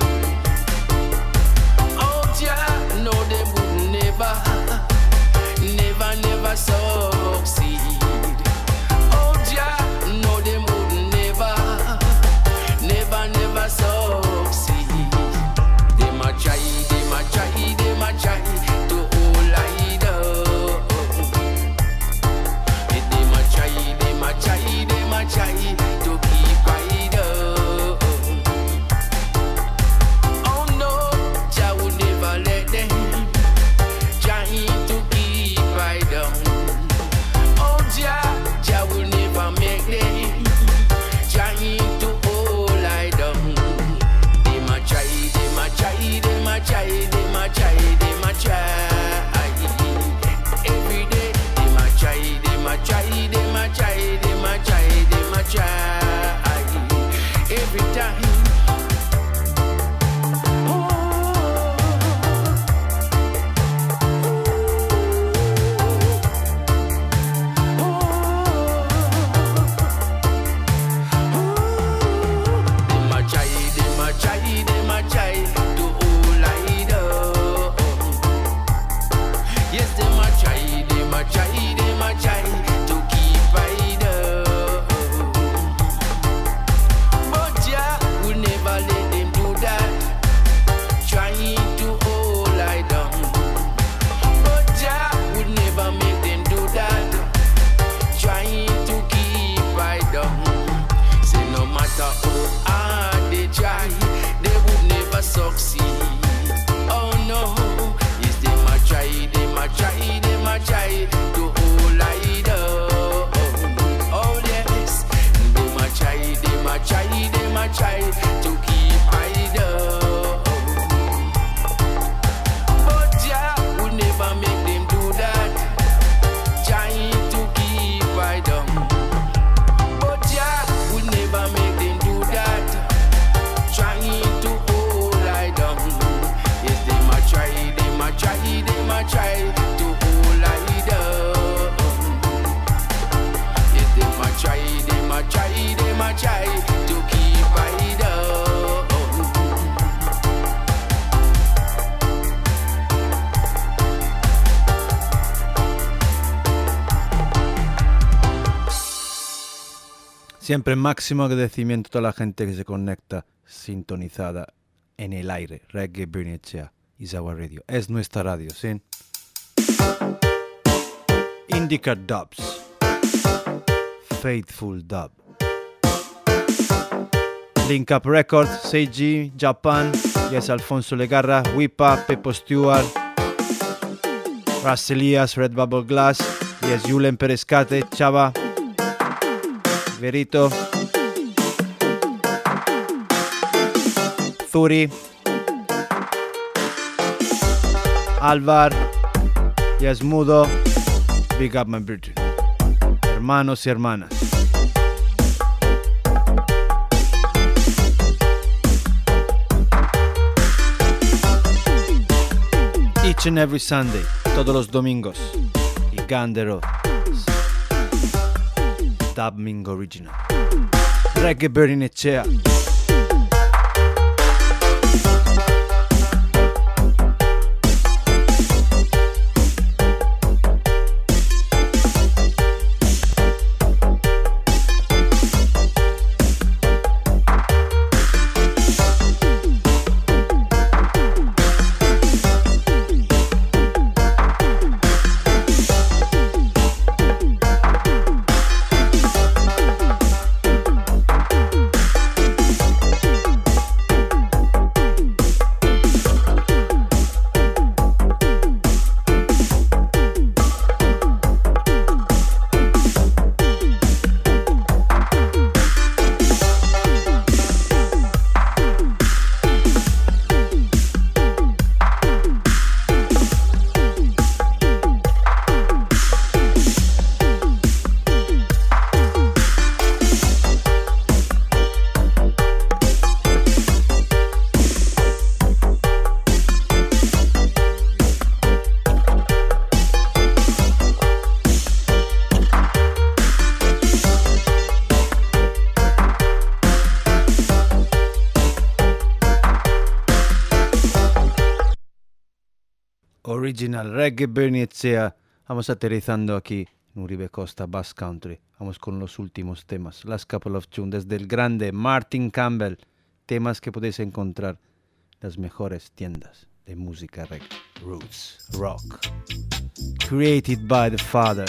Oh Jah, no they would never, never, never succeed. Oh Jah, no they would never, never, never succeed. They might try, they might try, they might try to hold I down. They might try, they might try, they might try to keep I down. Oh no, Jah would never let them try to keep I down. Oh Jah, Jah will never make them trying to hold I down. They might try, they might try, they might try, they might try, they might try. Every day, they might try, they might try, they might try, they might try, they might try. Every time. They might try, they might try, they might try to hold I down. Yes, they might try, they might try, they might try to keep I down. But Jah will never let them do that, trying to hold I down. But Jah would never make them do that, trying to keep I down. Say no matter how hard they try, they would never succeed. Oh no, yes they might try, they might try, they might try to hold I down. Oh yes, they might try, they might try, they might try to keep I down. But Jah would never make them do that, trying to keep I down. But Jah would never make them do that, trying to hold I down. Yes, they might try, they might try, they might try to hold I down. Yes, they might try, they might try, they might try to keep I down. Siempre máximo agradecimiento a toda la gente que se conecta sintonizada en el aire. Reggae Burning Echea is our radio. Es nuestra radio, ¿sí? Indica Dubs. Faithful Dub. Link Up Records, Seiji, Japan. Yes, Alfonso Legarra, Wipa, Pepo Stewart. Ras Elias, Red Bubble Glass. Yes, Julen Perescate, Chava. Verito, Zuri, Alvar, Yasmudo, Big Up My Virgin, hermanos y hermanas. Each and every Sunday, todos los domingos, y Gandero. Dub Mingo Original. Reggae Burning Echea. Original Reggae Bernie Echea. Vamos aterrizando aquí en Uribe Costa Bass Country. Vamos con los últimos temas. Last couple of tunes desde el grande Martin Campbell. Temas que podéis encontrar en las mejores tiendas de música reggae. Roots Rock. Created by the Father.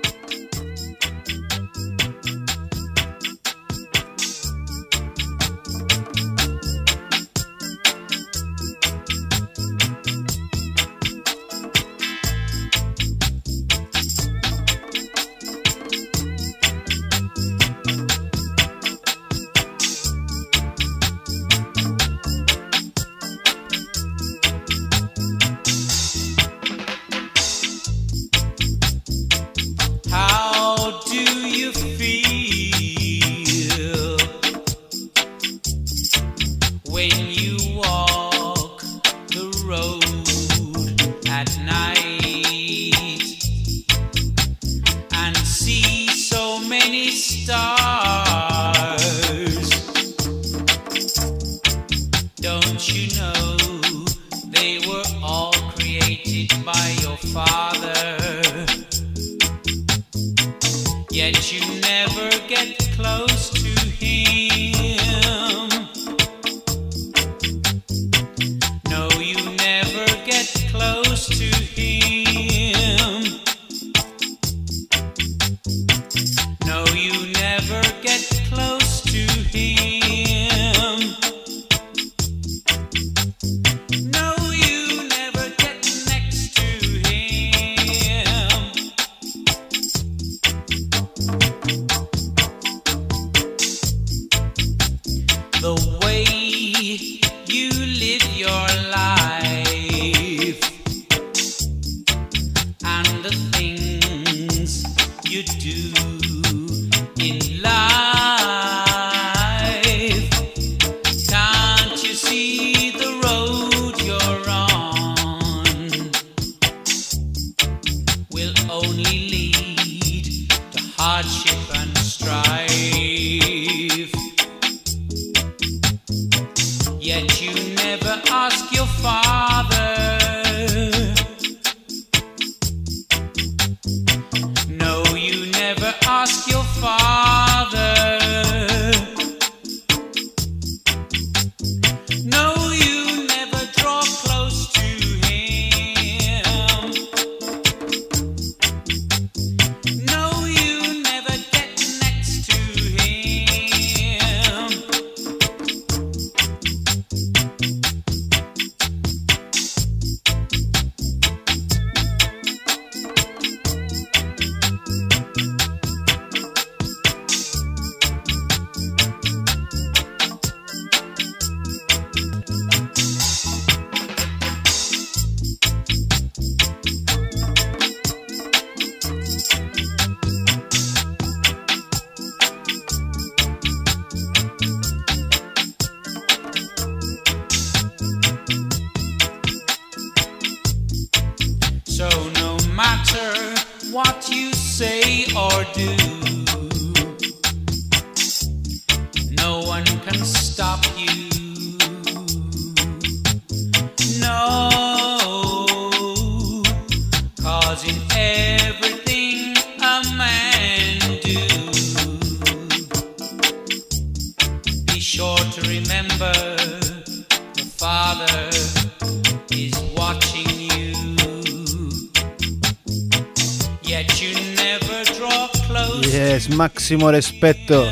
Máximo respeto.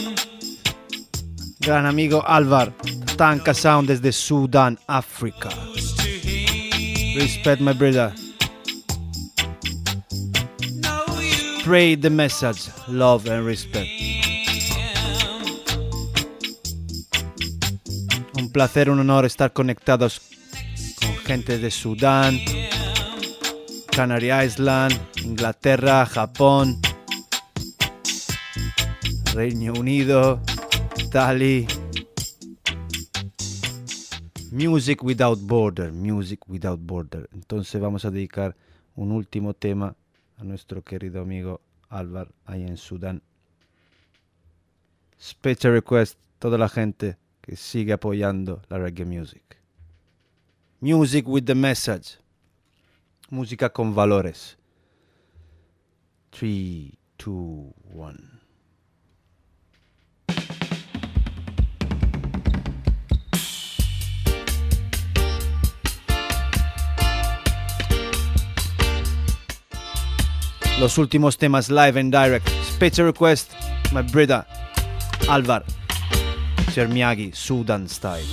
Gran amigo Alvar. Tanka Sound desde Sudán, África. Respect, my brother. Spread the message. Love and respect. Un placer, un honor estar conectados con gente de Sudán, Canary Island, Inglaterra, Japón, Reino Unido, Italia. Music without border, music without border. Entonces vamos a dedicar un último tema a nuestro querido amigo Alvar ahí en Sudán. Special request, toda la gente que sigue apoyando la reggae music. Music with the message. música con valores. three, two, one. Los últimos temas live and direct. Special request, my brother Alvar Sir Miyagi, Sudan style.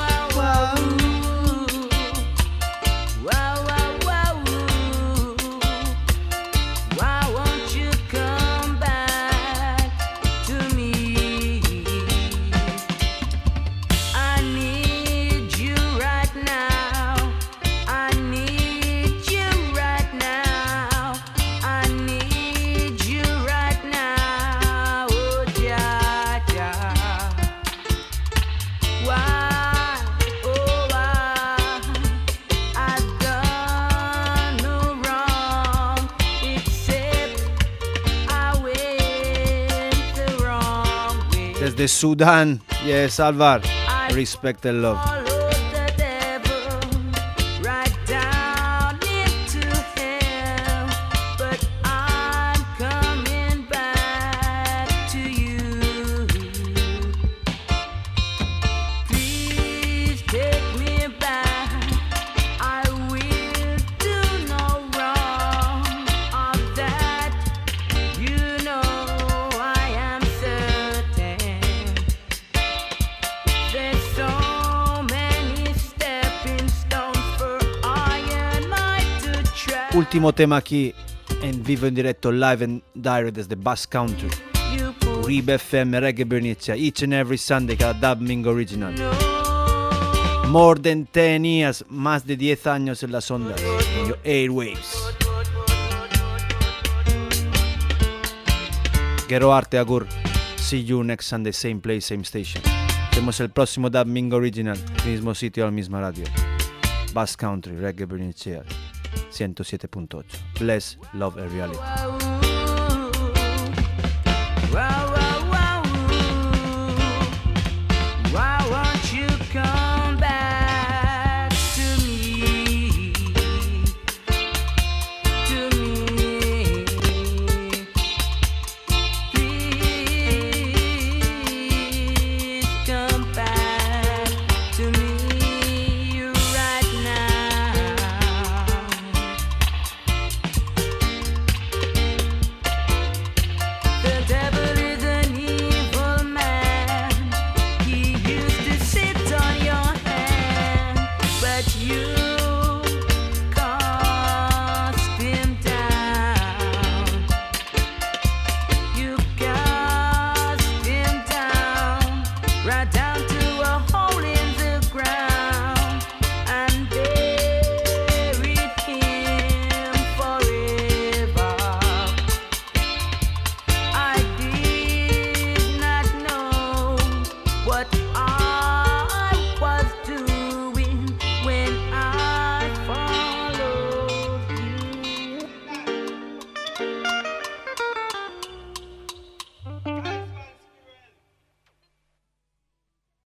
Desde Sudan, yes, Alvar, respect and love. Último tema aquí en vivo, en directo, live and direct desde Basque Country. Uribe F M, Reggae Bernicea, each and every Sunday, cada Dub Mingo Original. More than ten years, más de diez años en las ondas, en your airwaves. Gero Arte, agur. See you next Sunday, same place, same station. Vemos el próximo Dub Mingo Original, mismo sitio, a la misma radio. Basque Country, Reggae Bernicea, ciento siete punto ocho. Bless, love and reality.